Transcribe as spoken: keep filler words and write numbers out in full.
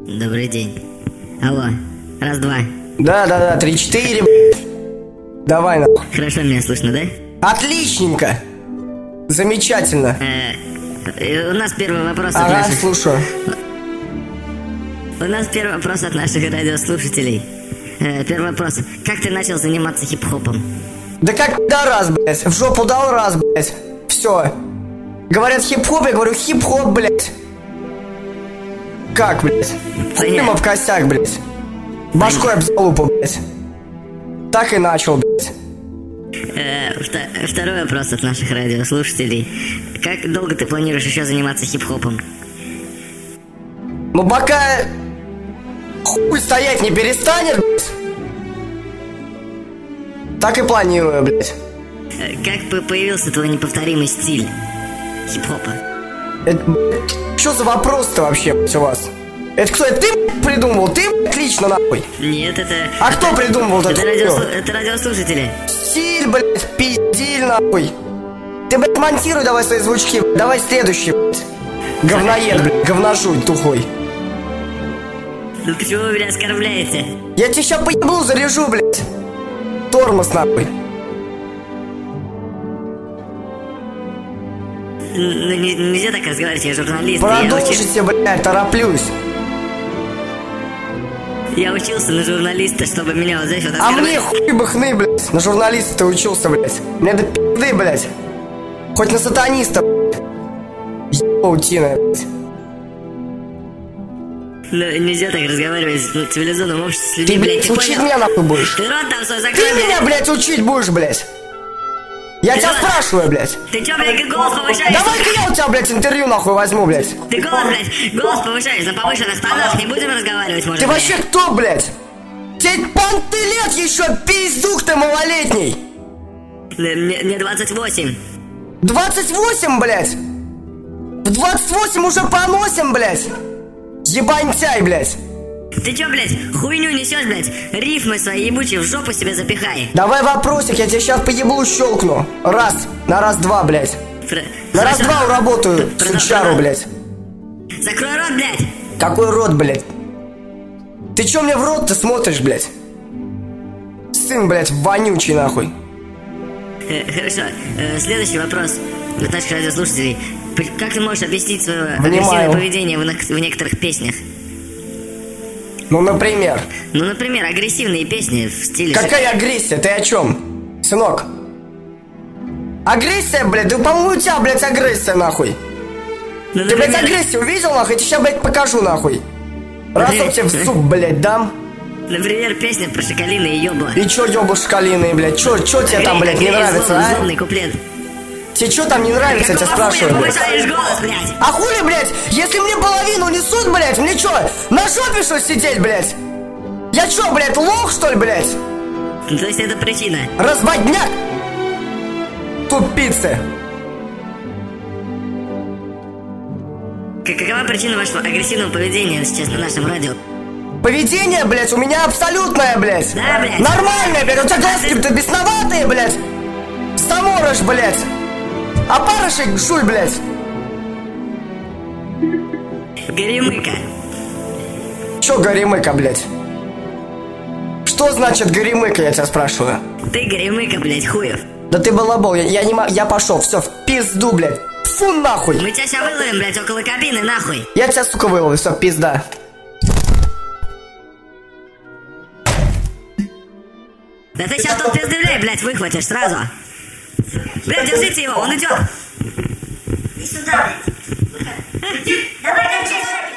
Добрый день. Алло, раз-два. Да-да-да, три-четыре. Давай на. Хорошо меня слышно, да? Отличненько. Замечательно. Э, у нас первый вопрос ага, от наших... слушаю. У нас первый вопрос от наших радиослушателей. Э, первый вопрос. Как ты начал заниматься хип-хопом? Да как да раз, блядь. В жопу дал раз, блядь. Все. Говорят хип-хоп, я говорю хип-хоп, блядь. Как, блядь? Хуем об костяк, блядь. Башкой об залупу, блядь. Так и начал, блядь. Э, второй вопрос от наших радиослушателей. Как долго ты планируешь еще заниматься хип-хопом? Ну пока хуй стоять не перестанет, блядь, так и планирую, блядь. Э, как появился твой неповторимый стиль хип-хопа? Это, что за вопрос-то вообще, блядь, у вас? Это кто? Это ты, блядь, придумывал? Ты, блядь, лично, нахуй? Нет, это... А это, кто придумывал это? Это, радиослу... это радиослушатели. Стиль, блядь, пиздиль, нахуй. Ты, блядь, монтируй давай свои звучки. Давай следующий, блядь. Говноед, блядь, говножуй тухой. Ну почему вы меня оскорбляете? Я тебе сейчас поебну, заряжу, блядь. Тормоз, нахуй. Ну не, нельзя так разговаривать, я журналист. Продолжите, я уч... блядь, тороплюсь. Я учился на журналиста, чтобы меня вот здесь вот оскорбить. А оскорбить. мне хуй бы хны, блядь. На журналиста ты учился, блядь. Мне до пизды, блядь. Хоть на сатаниста, блядь. Ебаутина, блядь. Ну, нельзя так разговаривать в цивилизованном обществе с людьми, ты, блядь, блядь, учить меня нахуй будешь? Ты рот там свой закрой, Ты меня, блядь, учить будешь, блядь. Я ты тебя рот... спрашиваю, блядь. Ты чё, блядь, голос повышаешь? Давай-ка я у тебя, блядь, интервью нахуй возьму, блядь. Ты голос, блядь, голос повышаешь, на повышенных тонах не будем разговаривать, может. Ты блядь. Вообще кто, блядь? Тебе понты лет еще, пиздух ты малолетний. Мне, мне двадцать восемь. двадцать восемь, блядь? В двадцать восемь уже поносим, блядь. Ебаньтяй, блядь. Ты чё, блядь, хуйню несешь, блядь? Рифмы свои ебучие в жопу себе запихай. Давай вопросик, я тебе сейчас по еблу щелкну. Раз, на раз-два, блядь. Про... На раз-два уработаю сучару, блядь. Закрой рот, блядь. Какой рот, блядь? Ты чё мне в рот-то смотришь, блядь? Сын, блядь, вонючий, нахуй. Э, хорошо, э, следующий вопрос от наших радиослушателей. Как ты можешь объяснить свое агрессивное поведение в, в некоторых песнях? Ну, например? Ну, например, агрессивные песни в стиле... Какая агрессия? Ты о чем? Сынок? Агрессия, блядь? Да, по-моему, у тебя, блядь, агрессия, нахуй. Ну, например... Ты, блядь, агрессию увидел, нахуй? Я тебе сейчас, блядь, покажу, нахуй. Раз я тебе в зуб, блядь, дам. Например, песня про шоколины и ёбла. И чё ёбла шоколины, блядь? Чё, чё тебе там, блядь, не нравится, а? Злобный куплет. Тебе что там не нравится, я тебя спрашиваю, блядь? Голос, блядь? А хули, блядь, если мне половину несут, блядь, мне что, на жопе что сидеть, блядь? Я что, блядь, лох, что ли, блядь? Ну, то есть это причина? Разводняк! Тупицы! Какова причина вашего агрессивного поведения сейчас на нашем радио? Поведение, блядь, у меня абсолютное, блядь. Да, блядь. Нормальное, блядь, у тебя глазки-то бесноватые, блядь. Саморож, блядь. А парышек жуй, блядь. Горемыка. Чё горемыка, блядь? Что значит горемыка, я тебя спрашиваю? Ты горемыка, блядь, хуев. Да ты балабол, я, я не могу, я пошел, все, в пизду, блядь. Фу, нахуй. Мы тебя сейчас выловим, блядь, около кабины, нахуй. Я тебя, сука, выловлю, все, пизда. Да ты сейчас тут пиздюлей, блядь, выхватишь сразу. Блядь, держите его, он идет. Иди сюда, блядь. Давай, кончай.